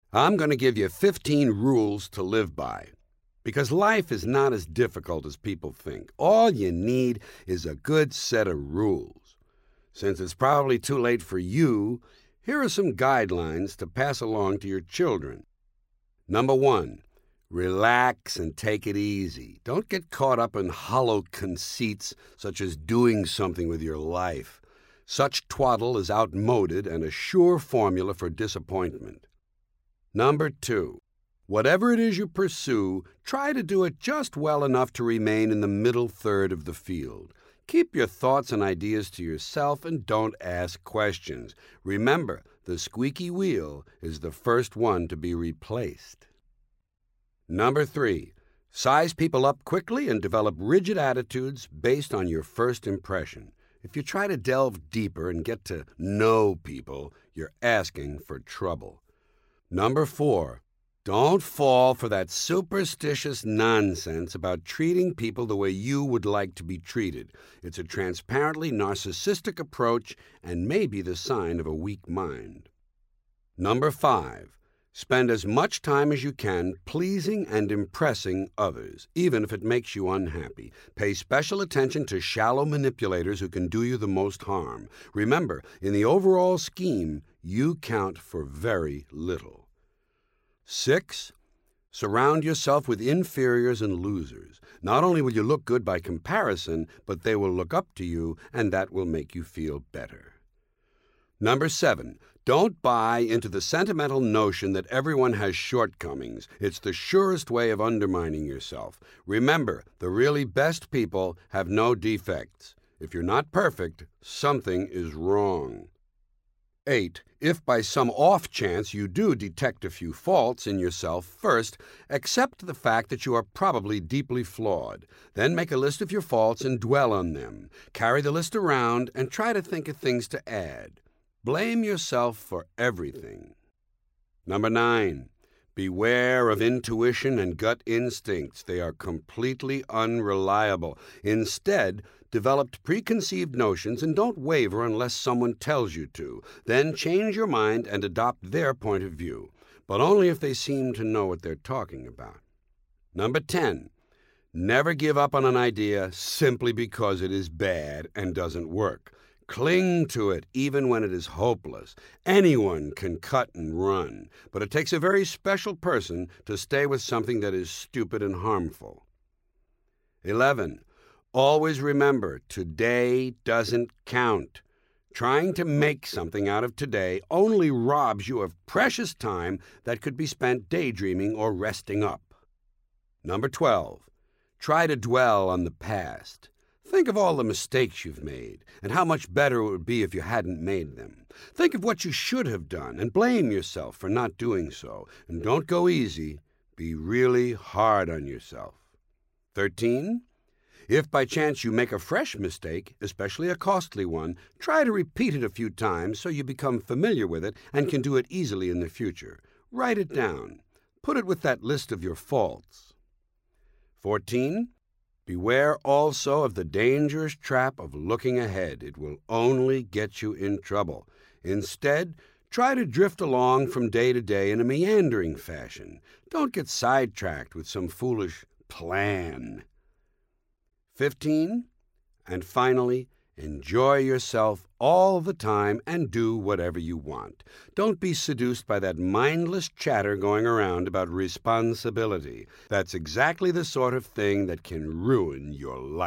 I'm going to give you 15 rules to live by. Because life is not as difficult as people think. All you need is a good set of rules. Since it's probably too late for you, here are some guidelines to pass along to your children. Number 1, relax and take it easy. Don't get caught up in hollow conceits such as doing something with your life. Such twaddle is outmoded and a sure formula for disappointment. Number 2, whatever it is you pursue, try to do it just well enough to remain in the middle third of the field. Keep your thoughts and ideas to yourself and don't ask questions. Remember, the squeaky wheel is the first one to be replaced. Number 3, size people up quickly and develop rigid attitudes based on your first impression. If you try to delve deeper and get to know people, you're asking for trouble. Number 4, don't fall for that superstitious nonsense about treating people the way you would like to be treated. It's a transparently narcissistic approach and may be the sign of a weak mind. Number 5, spend as much time as you can pleasing and impressing others, even if it makes you unhappy. Pay special attention to shallow manipulators who can do you the most harm. Remember, in the overall scheme, you count for very little. 6, surround yourself with inferiors and losers. Not only will you look good by comparison, but they will look up to you, and that will make you feel better. Number 7, don't buy into the sentimental notion that everyone has shortcomings. It's the surest way of undermining yourself. Remember, the really best people have no defects. If you're not perfect, something is wrong. 8, if by some off chance you do detect a few faults in yourself, first, accept the fact that you are probably deeply flawed. Then make a list of your faults and dwell on them. Carry the list around and try to think of things to add. Blame yourself for everything. Number 9, beware of intuition and gut instincts. They are completely unreliable. Instead, develop preconceived notions and don't waver unless someone tells you to. Then change your mind and adopt their point of view, but only if they seem to know what they're talking about. Number 10, never give up on an idea simply because it is bad and doesn't work. Cling to it even when it is hopeless. Anyone can cut and run, but it takes a very special person to stay with something that is stupid and harmful. 11, always remember, today doesn't count. Trying to make something out of today only robs you of precious time that could be spent daydreaming or resting up. Number 12, try to dwell on the past. Think of all the mistakes you've made and how much better it would be if you hadn't made them. Think of what you should have done and blame yourself for not doing so. And don't go easy. Be really hard on yourself. 13, if by chance you make a fresh mistake, especially a costly one, try to repeat it a few times so you become familiar with it and can do it easily in the future. Write it down. Put it with that list of your faults. 14, beware also of the dangerous trap of looking ahead. It will only get you in trouble. Instead, try to drift along from day to day in a meandering fashion. Don't get sidetracked with some foolish plan. 15, and finally, enjoy yourself all the time and do whatever you want. Don't be seduced by that mindless chatter going around about responsibility. That's exactly the sort of thing that can ruin your life.